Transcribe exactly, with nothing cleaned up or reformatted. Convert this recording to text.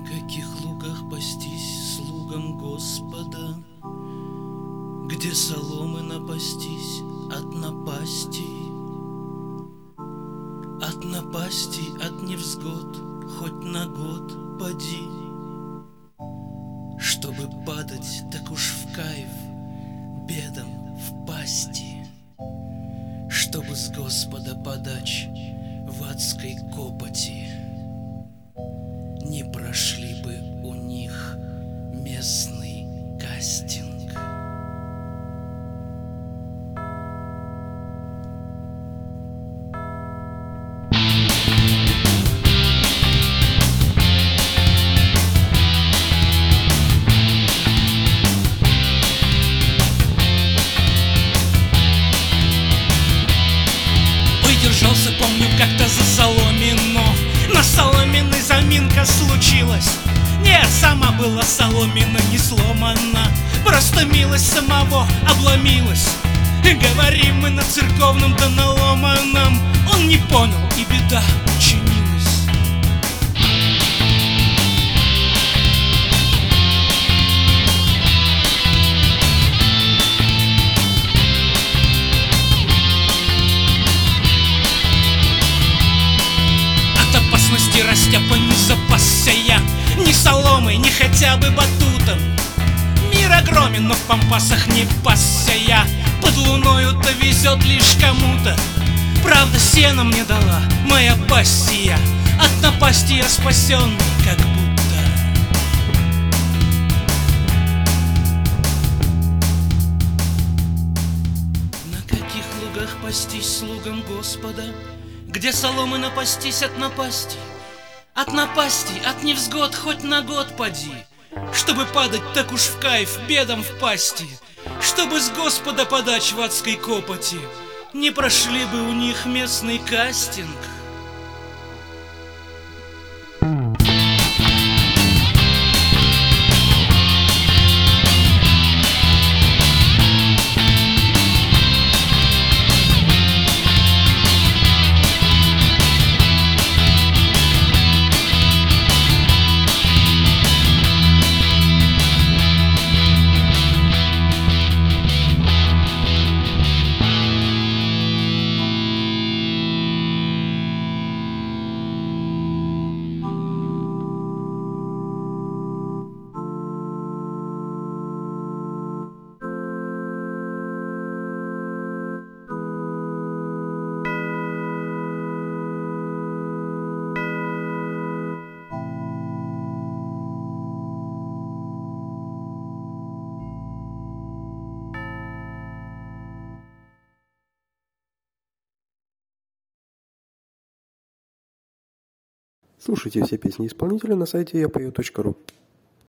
каких лугах пастись слугам Господа, где соломы напастись от напастей, от напастей, от невзгод, хоть на год поди. Чтобы падать, так уж в кайф, бедам в пасти, чтобы с Господа подач в адской копоти не прошли бы у них местный кастинг. Держался, помню, как-то за соломину. На соломенной заминка случилась. Нет, сама была соломина не сломана, просто милость самого обломилась. Говорим мы на церковном да на ломаном. Он не понял, и беда учинилась. Опасности растяпа не запасся я ни соломой, ни хотя бы батутом. Мир огромен, но в пампасах не пасся я. Под луною-то везет лишь кому-то. Правда, сено мне дала моя пассия. От напасти я спасен, как будто. На каких лугах пастись слугам Господа, где соломы напастись от напасти, от напасти, от невзгод хоть на год поди. Чтобы падать, так уж в кайф, бедам в пасти, чтобы с Господа подач в адской копоти не прошли бы у них местный кастинг. Слушайте все песни исполнителя на сайте я пою точка ру.